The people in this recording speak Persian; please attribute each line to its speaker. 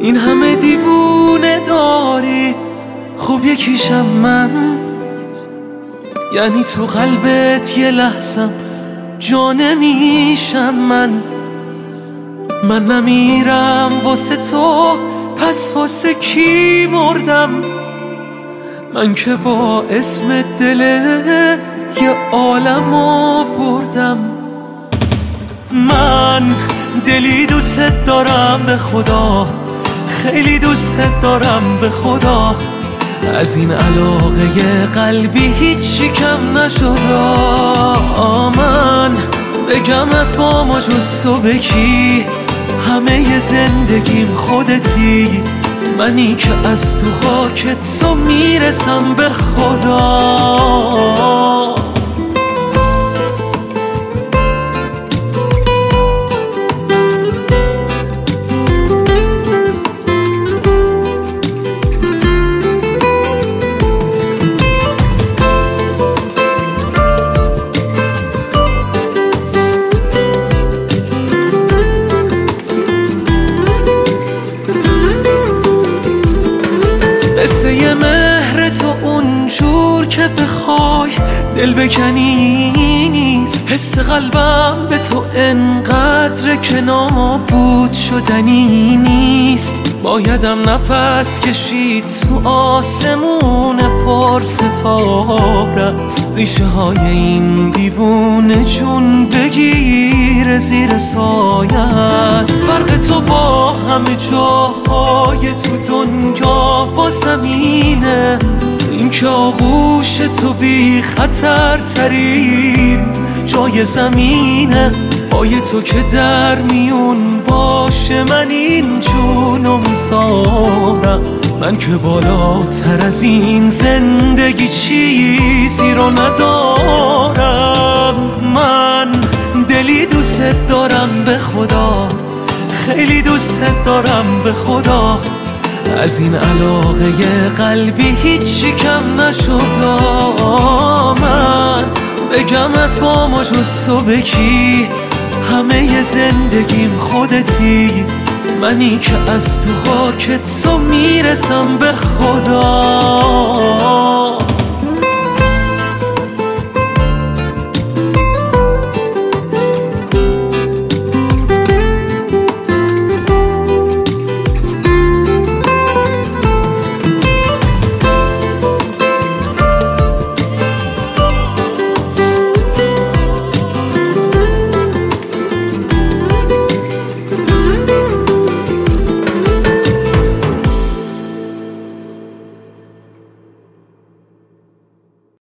Speaker 1: این همه دیوونه داری، خب یکیشم من. یعنی تو قلبت یه لحظم جا نمیشم من نمیرم واسه تو، پس واسه کی مردم؟ من که با اسم دل یه عالمو بردم. من دلی دوست دارم به خدا، خیلی دوست دارم به خدا. از این علاقه قلبی هیچی کم نشد. من بگم افامو جز تو به کی؟ همه زندگیم خودتی، منی که از تو خاک تو میرسم به خدا. قصه ی مهر تو اونجور که بخوای دل بکنی نیست. حس قلبم به تو انقدر که نابود شدنی نیست. بایدم نفس کشید تو آسمون پر ستارت، ریشه های این دیوونه جون بگیر زیر سایت. فرق تو با همه جاهای تو دنیا و زمینه، این که آغوش تو بی خطر ترین جای زمینه. پای تو که در میون باشه من این جونو میذارم. من که بالاتر از این زندگی چیزی رو ندارم. من دلی دوست دارم به خدا، خیلی دوست دارم به خدا. از این علاقه قلبی هیچی کم نشد. من بگم افامو جز تو به کی؟ همه زندگیم خودتی، منی که از تو خاک تو میرسم به خدا.